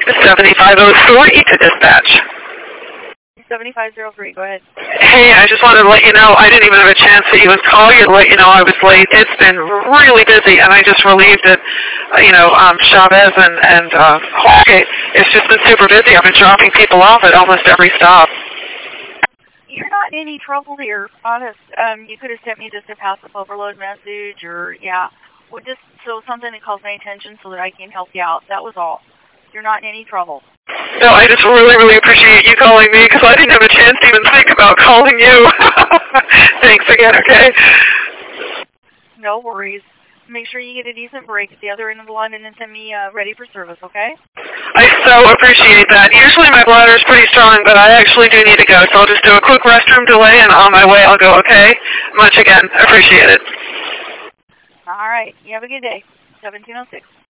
7503 to dispatch. 7503, go ahead. Hey, I just wanted to let you know I didn't even have a chance to even call you to let you know I was late. It's been really busy, and I just relieved that, Chavez and Holgate, it's just been super busy. I've been dropping people off at almost every stop. You're not in any trouble here, honest. You could have sent me just a passive overload message or, just so something that calls my attention so that I can help you out. That was all. You're not in any trouble. No, I just really, really appreciate you calling me because I didn't have a chance to even think about calling you. Thanks again, okay? No worries. Make sure you get a decent break at the other end of the line and then send me ready for service, okay? I so appreciate that. Usually my bladder's pretty strong, but I actually do need to go, so I'll just do a quick restroom delay, and on my way I'll go, okay? Much again. Appreciate it. All right. You have a good day. 1706.